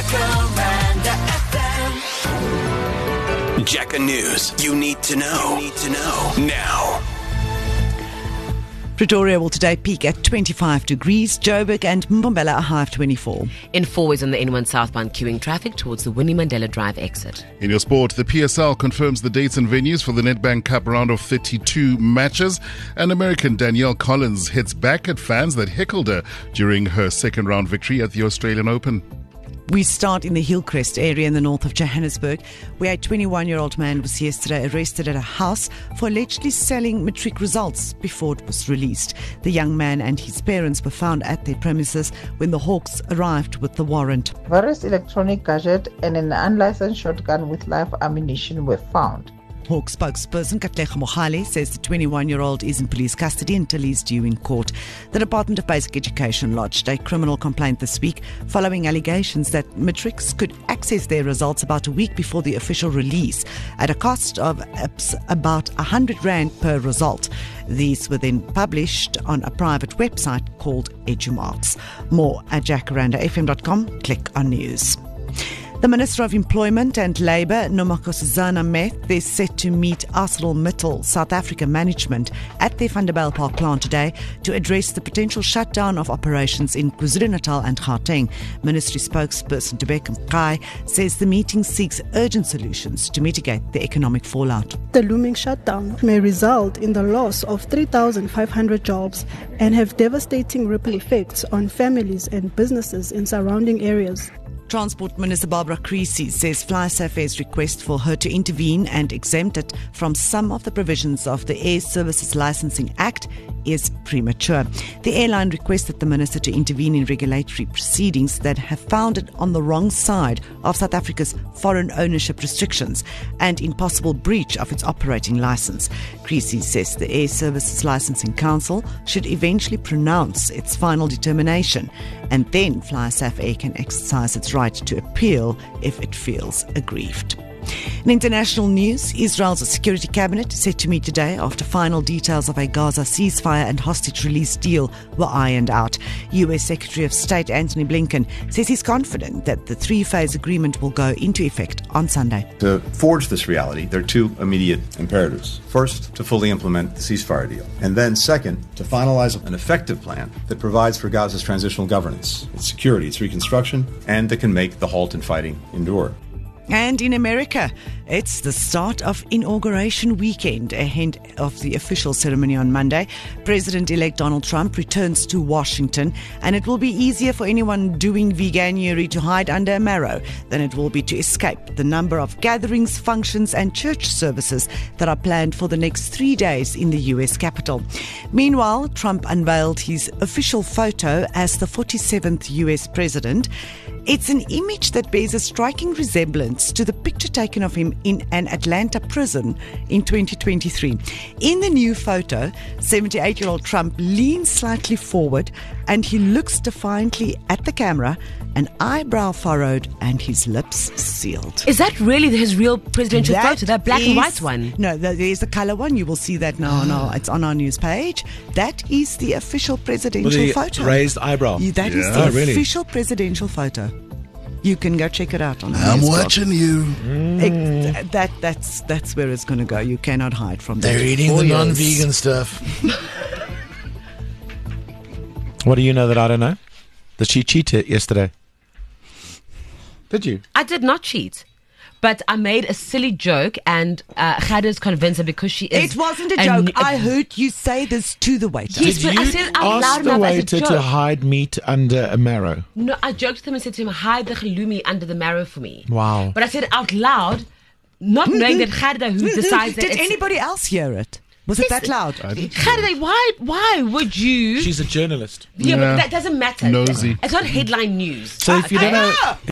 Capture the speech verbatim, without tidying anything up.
Jacaranda F M. Jacker News. You need to know. You need to know now. Pretoria will today peak at twenty-five degrees. Joburg and Mbombela a high of twenty-four. In four ways on the N one southbound queuing traffic towards the Winnie Mandela Drive exit. In your sport, the P S L confirms the dates and venues for the Nedbank Cup round of thirty-two matches. And American Danielle Collins hits back at fans that heckled her during her second round victory at the Australian Open. We start in the Hillcrest area in the north of Johannesburg, where a twenty-one-year-old man was yesterday arrested at a house for allegedly selling matric results before it was released. The young man and his parents were found at their premises when the Hawks arrived with the warrant. Various electronic gadgets and an unlicensed shotgun with live ammunition were found. Hawk spokesperson Katlego Mogale says the twenty-one-year-old is in police custody until he's due in court. The Department of Basic Education lodged a criminal complaint this week following allegations that matrics could access their results about a week before the official release at a cost of about one hundred rand per result. These were then published on a private website called EduMarks. More at jacaranda f m dot com. Click on news. The Minister of Employment and Labour, Nomakosazana Meth, is set to meet ArcelorMittal South Africa management at their Vanderbijlpark plant today to address the potential shutdown of operations in KwaZulu-Natal and Gauteng. Ministry spokesperson Tebeka Mkai says the meeting seeks urgent solutions to mitigate the economic fallout. The looming shutdown may result in the loss of three thousand five hundred jobs and have devastating ripple effects on families and businesses in surrounding areas. Transport Minister Barbara Creecy says FlySafe's request for her to intervene and exempt it from some of the provisions of the Air Services Licensing Act is premature. The airline requested the minister to intervene in regulatory proceedings that have found it on the wrong side of South Africa's foreign ownership restrictions and in possible breach of its operating license. Creecy says the Air Services Licensing Council should eventually pronounce its final determination, and then FlySafe can exercise its right to appeal if it feels aggrieved. In international news, Israel's Security Cabinet is set to meet today after final details of a Gaza ceasefire and hostage release deal were ironed out. U S Secretary of State Antony Blinken says he's confident that the three-phase agreement will go into effect on Sunday. To forge this reality, there are two immediate imperatives. First, to fully implement the ceasefire deal. And then second, to finalize an effective plan that provides for Gaza's transitional governance, its security, its reconstruction, and that can make the halt in fighting endure. And in America, it's the start of inauguration weekend. Ahead of the official ceremony on Monday, President-elect Donald Trump returns to Washington, and it will be easier for anyone doing veganuary to hide under a marrow than it will be to escape the number of gatherings, functions and church services that are planned for the next three days in the U S Capitol. Meanwhile, Trump unveiled his official photo as the forty-seventh U S president. It's an image that bears a striking resemblance to the picture taken of him in an Atlanta prison in twenty twenty-three. In the new photo, seventy-eight-year-old Trump leans slightly forward and he looks defiantly at the camera, an eyebrow furrowed and his lips sealed. Is that really his real presidential That photo, that black is, and white one? No, there's the colour one. You will see that now. No, it's on our news page. That is the official presidential With the photo. raised eyebrow. That is Yeah. the Oh, really? official presidential photo. You can go check it out on our I'm news blog. watching you. It, that that's that's where it's going to go. You cannot hide from that. They're eating For the years. non-vegan stuff. What do you know that I don't know? Did she cheat it yesterday? Did you? I did not cheat. But I made a silly joke, and uh, Khadis convinced her because she is. It wasn't a a joke. new- I heard you say this to the waiter. Yes, Did but you I said it out loud ask the enough as a waiter to joke. hide meat under a marrow? No, I joked to him and said to him, hide the halloumi under the marrow for me. Wow. But I said it out loud, not knowing that Khadida, who decides that Did it's... anybody else hear it? Was it Yes. that loud? Khadida, why, why would you... She's a journalist. yeah, Yeah. but that doesn't matter. Nosy. It's not headline news. So if you don't know...